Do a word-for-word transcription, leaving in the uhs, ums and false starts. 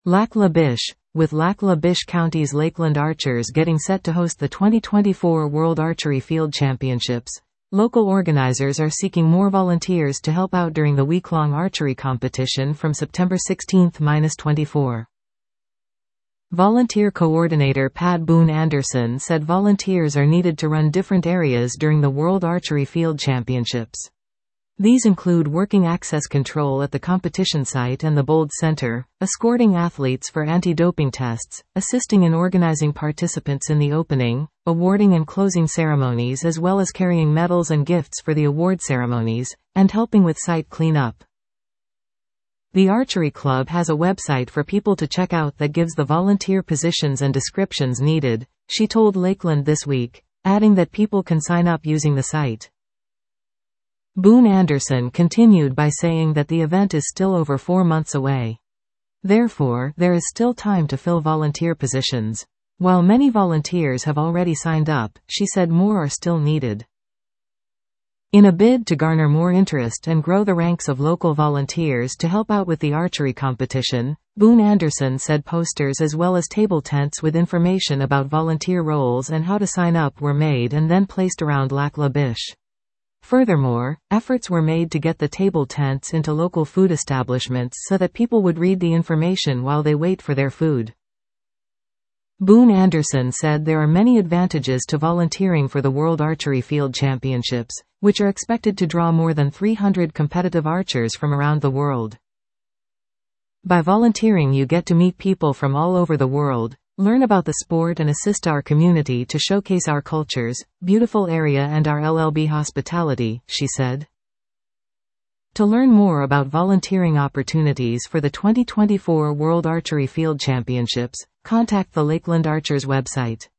Lac La Biche, with Lac La Biche County's Lakeland Archers getting set to host the twenty twenty-four World Archery Field Championships, local organizers are seeking more volunteers to help out during the week-long archery competition from September sixteenth to twenty-fourth. Volunteer coordinator Pat Boone Anderson said volunteers are needed to run different areas during the World Archery Field Championships. These include working access control at the competition site and the Bold Center, escorting athletes for anti-doping tests, assisting in organizing participants in the opening, awarding and closing ceremonies as well as carrying medals and gifts for the award ceremonies, and helping with site cleanup. The Archery Club has a website for people to check out that gives the volunteer positions and descriptions needed, she told Lakeland this week, adding that people can sign up using the site. Boone Anderson continued by saying that the event is still over four months away. Therefore, there is still time to fill volunteer positions. While many volunteers have already signed up, she said more are still needed. In a bid to garner more interest and grow the ranks of local volunteers to help out with the archery competition, Boone Anderson said posters as well as table tents with information about volunteer roles and how to sign up were made and then placed around Lac La Biche. Furthermore, efforts were made to get the table tents into local food establishments so that people would read the information while they wait for their food. Boone Anderson said there are many advantages to volunteering for the World Archery Field Championships, which are expected to draw more than three hundred competitive archers from around the world. By volunteering, you get to meet people from all over the world, learn about the sport and assist our community to showcase our cultures, beautiful area and our L L B hospitality, she said. To learn more about volunteering opportunities for the twenty twenty-four World Archery Field Championships, contact the Lakeland Archers website.